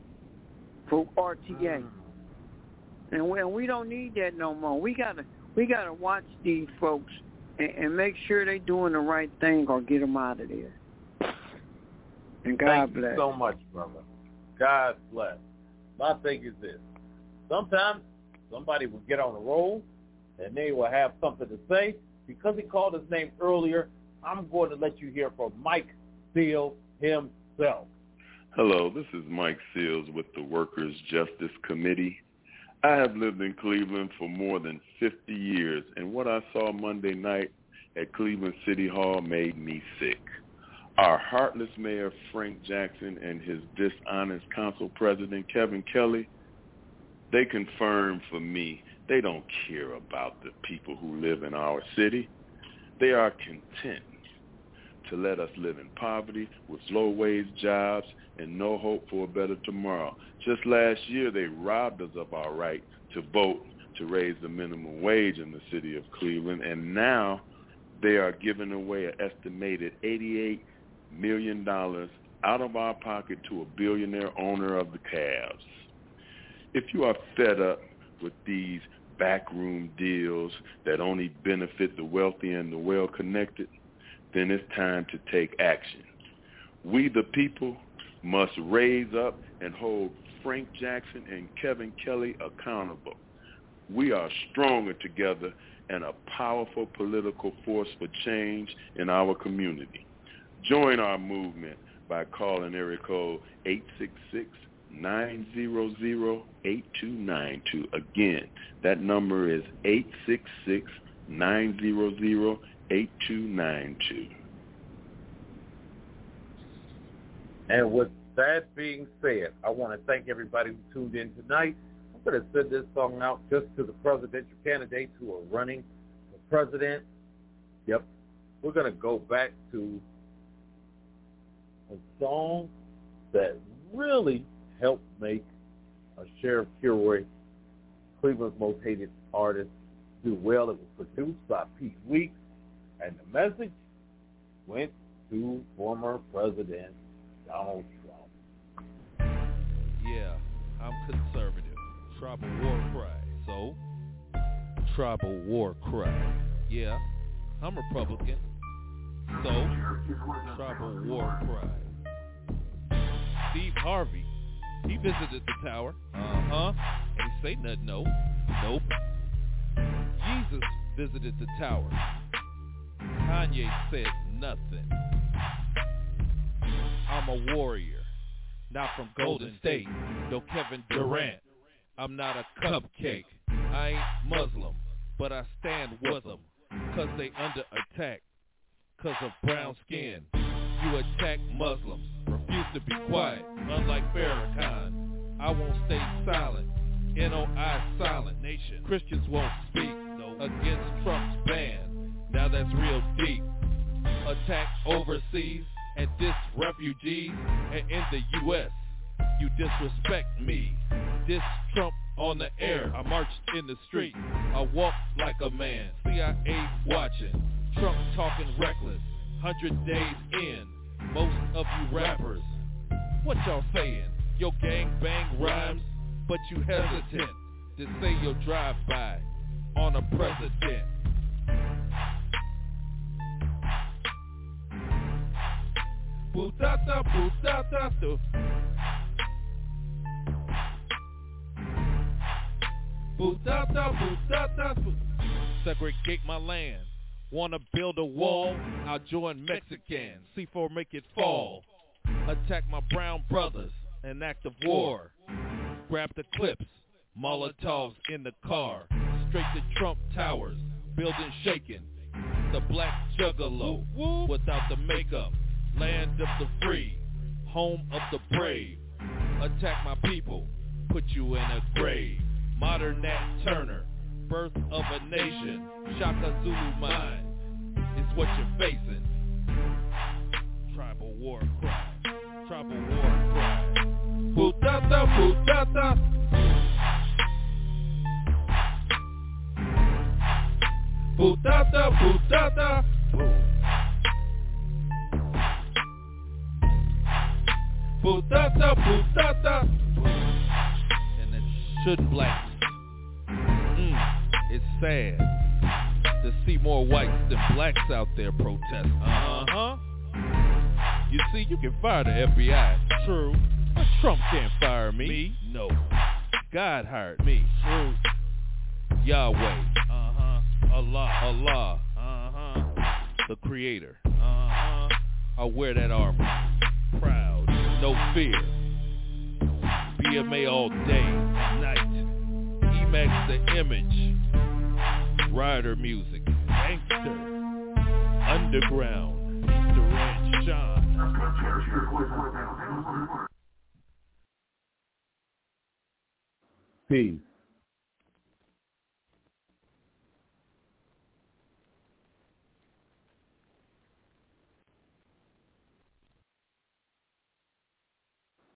For R T A, mm. and, we, and we don't need that no more. We gotta we gotta watch these folks and, and make sure they doing the right thing or get them out of there. And God Thank bless. you so much, brother. God bless. My thing is this: sometimes somebody will get on a roll and they will have something to say. Because he called his name earlier, I'm going to let you hear from Mike Seals himself. Hello, this is Mike Seals with the Workers' Justice Committee. I have lived in Cleveland for more than fifty years, and what I saw Monday night at Cleveland City Hall made me sick. Our heartless mayor, Frank Jackson, and his dishonest council president, Kevin Kelly, they confirmed for me they don't care about the people who live in our city. They are content to let us live in poverty with low-wage jobs and no hope for a better tomorrow. Just last year, they robbed us of our right to vote to raise the minimum wage in the city of Cleveland, and now they are giving away an estimated eighty-eight million dollars out of our pocket to a billionaire owner of the Cavs. If you are fed up with these backroom deals that only benefit the wealthy and the well-connected, then it's time to take action. We, the people, must raise up and hold Frank Jackson and Kevin Kelly accountable. We are stronger together and a powerful political force for change in our community. Join our movement by calling area code eight six six, nine zero zero, eight two nine two. Again, that number is eight six six, nine zero zero, eight two nine two. And with that being said, I want to thank everybody who tuned in tonight. I'm going to send this song out just to the presidential candidates who are running for president. Yep. We're going to go back to a song that really helped make a Sheriff Kilroy, Cleveland's most hated artist, do well. It was produced by Pete Weeks, and the message went to former President Donald Trump. Yeah, I'm conservative. Tribal war cry. So, tribal war cry. Yeah, I'm Republican. So, tribal war cry. Steve Harvey, he visited the tower. Uh-huh. Ain't say nothing, no. Nope. Jesus visited the tower. Kanye said nothing. I'm a warrior, not from Golden State, no Kevin Durant. I'm not a cupcake. I ain't Muslim, but I stand with them, cause they under attack, cause of brown skin. You attack Muslims, refuse to be quiet, unlike Farrakhan. I won't stay silent, N O I silent nation. Christians won't speak, no, against Trump's ban. Now that's real deep. Attack overseas and diss refugees, and in the U S you disrespect me. Diss Trump on the air. I marched in the street. I walked like a man. C I A watching. Trump talking reckless. Hundred days in. Most of you rappers, what y'all saying? Your gang bang rhymes, but you hesitant to say your drive-by on a president. Bootata, bootata, do. Bootata, bootata, do. Segregate my land. Wanna build a wall? I'll join Mexicans. C four make it fall. Attack my brown brothers. An act of war. Grab the clips. Molotovs in the car. Straight to Trump Towers. Building shaking. The black juggalo. Without the makeup. Land of the free, home of the brave. attack my people, put you in a grave. Modern Nat Turner, birth of a nation. Shaka Zulu mind is what you're facing. Tribal war cry, tribal war cry. Putata, putata. Putata, putata. Putata, putata. And it shouldn't blast. Mm, it's sad to see more whites than blacks out there protesting. Uh-huh. You see, you can fire the F B I. True. But Trump can't fire me. Me? No. God hired me. True. Yahweh. Uh-huh. Allah. Allah. Uh-huh. The Creator. Uh-huh. I wear that armor. Proud. No fear. B M A all day and night. E-Max the image. Rider music. Gangster. Underground. Durant Sean. Peace.